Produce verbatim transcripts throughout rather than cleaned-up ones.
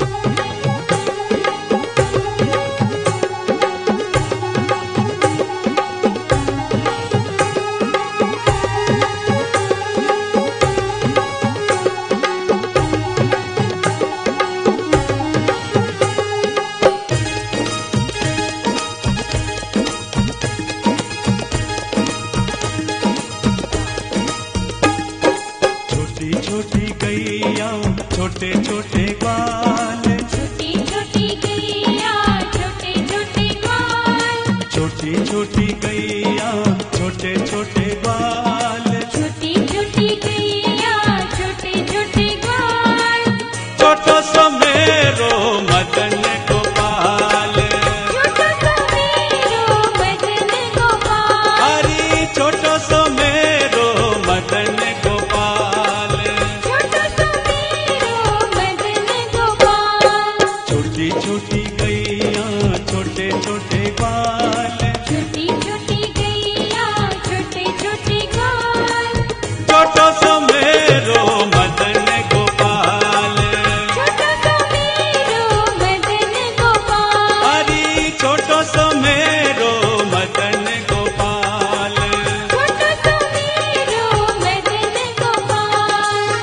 छोटी गैया छोटे छोटे ग्वाल, छोटी छोटी गैया छोटे छोटे ग्वाल, छोटी छोटी गैया छोटे छोटे ग्वाल, छोटी छोटी गैया छोटे छोटे ग्वाल, छोटो सो मेरो मदन गोपाल, छोटो सो मेरो मदन गोपाल, हरी छोटो सो मेरो मदन गोपाल, छोटो सो मेरो मदन गोपाल, छोटी छोटी गैया छोटे छोटे ग्वाल, छोटी छोटी गैया छोटे छोटे ग्वाल, छोटो सो मेरो मदन गोपाल, छोटो सो मेरो मदन गोपाल, हरी छोटो सो मेरो मदन गोपाल, छोटो सो मेरो मदन गोपाल।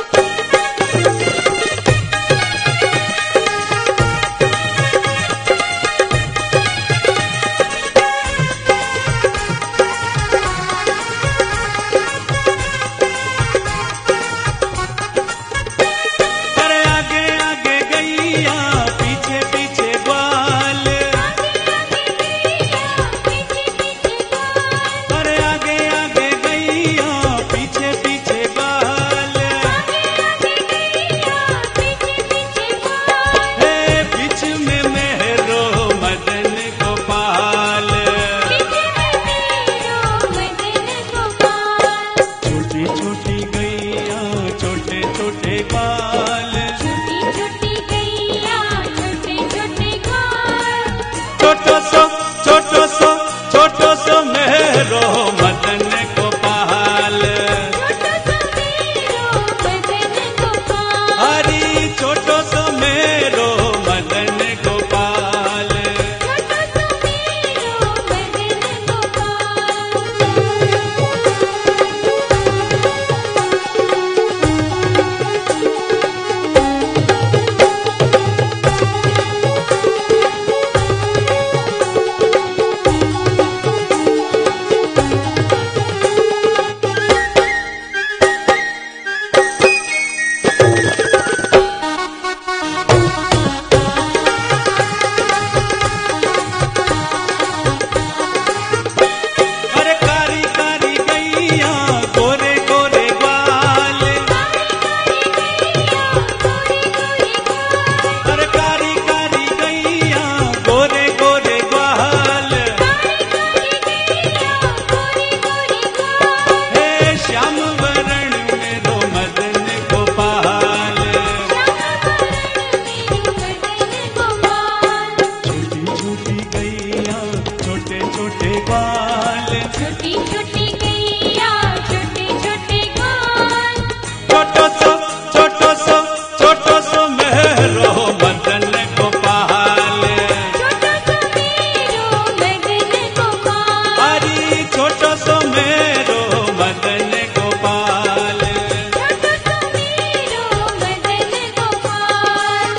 अरे आगे आगे गैया पीछे पीछे ग्वाल, अरे आगे आगे गैया पीछे पीछे ग्वाल, हे बीच में मेरो मदन गोपाल, छोटी छोटी गैया छोटे छोटे ग्वाल, छोटो सो छोटो सो छोटो सो मेरो मदन गोपाल, हरी छोटो सो मेरो मदन गोपाल, अरे कारी कारी गैया गोरे गोरे ग्वाल, अरे कारी कारी गैया गोरे गोरे ग्वाल, हे श्याम वरण मेरो मदन गोपाल, छोटी छोटी गैया छोटे छोटे ग्वाल, छोटी छोटी गैया छोटे छोटे ग्वाल, छोटो सो छोटो सो छोटो सो मेरो मदन गोपाल, छोटो सो मेरो मदन गोपाल, हरी छोटो सो मेरो मदन गोपाल, छोटो सो मेरो मदन गोपाल।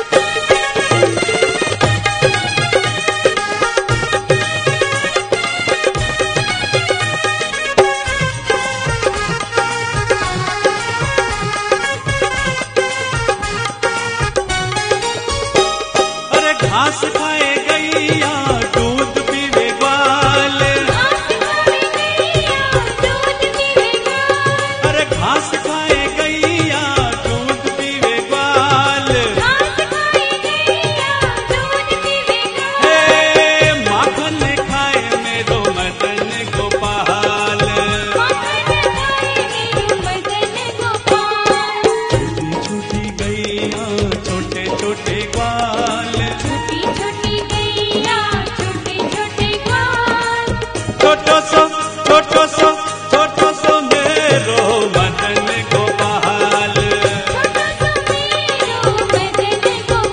अरे घास खाए गैया दूध पीवे ग्वाल, अरे घास खाए गैया दूध पीवे ग्वाल, हे माखन खाए मेरो मदन गोपाल, छोटी छोटी गैया छोटे छोटे ग्वाल, छोटो सो छोटो सो छोटो सो मेरो मदन गोपाल,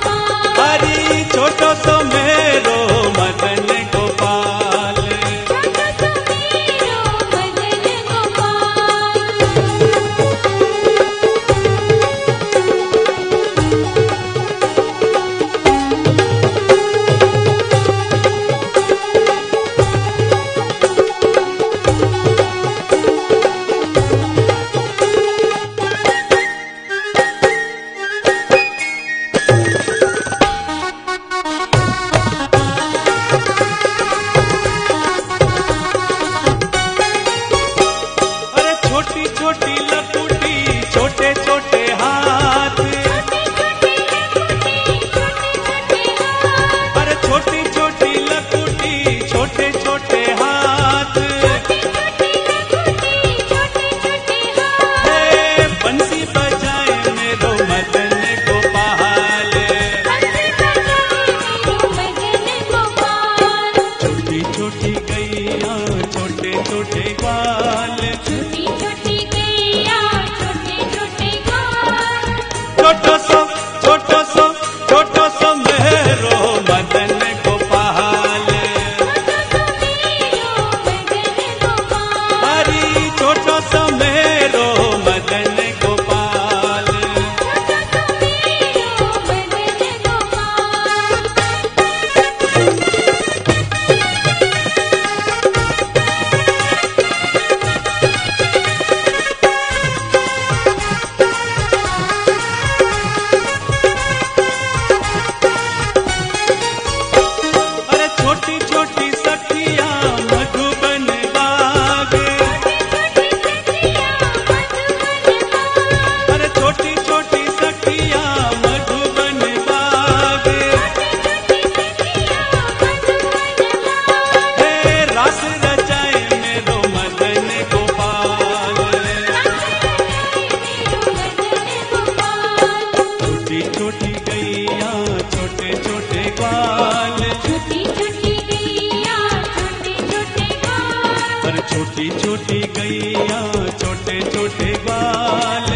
छोटी छोटी गैया छोटे छोटे ग्वाल, छोटी छोटी गैया छोटे छोटे ग्वाल, पर छोटी छोटी गैया छोटे छोटे ग्वाल।